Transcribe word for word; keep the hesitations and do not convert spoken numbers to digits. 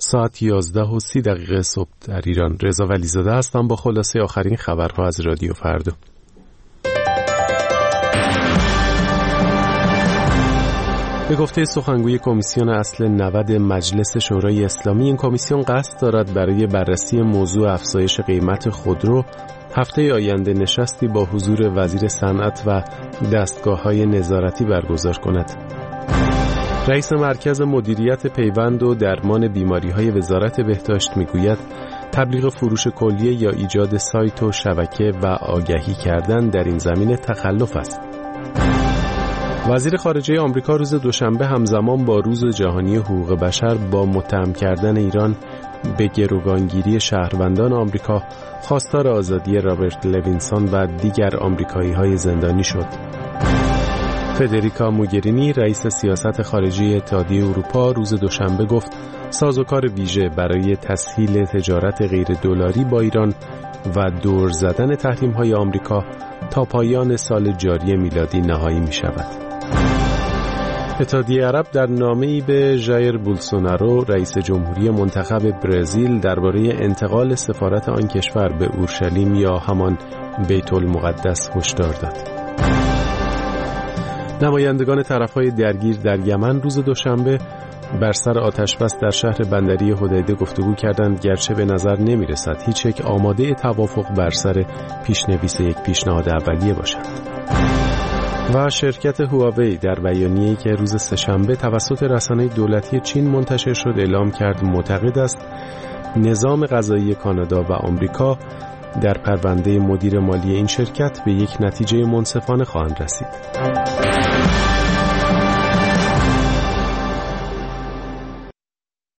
ساعت یازده و سی دقیقه صبح در ایران. رضا ولیزاده هستم با خلاصه آخرین خبرها از رادیو فردا. به گفته سخنگوی کمیسیون اصل نود مجلس شورای اسلامی، این کمیسیون قصد دارد برای بررسی موضوع افزایش قیمت خودرو هفته آینده نشستی با حضور وزیر صنعت و دستگاه‌های نظارتی برگزار کند. رئیس مرکز مدیریت پیوند و درمان بیماری‌های وزارت بهداشت میگوید تبلیغ فروش کلیه یا ایجاد سایت و شبکه و آگهی کردن در این زمینه تخلف است. وزیر خارجه آمریکا روز دوشنبه همزمان با روز جهانی حقوق بشر با متهم کردن ایران به گروگانگیری شهروندان آمریکا خواستار آزادی رابرت لوینسون و دیگر آمریکایی‌های زندانی شد. فدریکا موگرینی رئیس سیاست خارجی اتحادیه اروپا روز دوشنبه گفت سازوکار ویژه برای تسهیل تجارت غیر دلاری با ایران و دور زدن تحریم‌های آمریکا تا پایان سال جاری میلادی نهایی می‌شود. اتحادیه عرب در نامه‌ای به ژایر بولسونارو رئیس جمهوری منتخب برزیل درباره انتقال سفارت آن کشور به اورشلیم یا همان بیت المقدس هشدار داد. نمایندگان طرف‌های درگیر در یمن روز دوشنبه بر سر آتش‌بس در شهر بندری حدیده گفتگو کردند، گرچه به نظر نمی‌رسد هیچ یک آماده توافق بر سر پیشنویس یک پیشنهاد اولیه باشد. و شرکت هواوی در بیانیه‌ای که روز سه‌شنبه توسط رسانه‌های دولتی چین منتشر شد اعلام کرد معتقد است نظام قضایی کانادا و آمریکا در پرونده مدیر مالی این شرکت به یک نتیجه منصفانه خواهند رسید.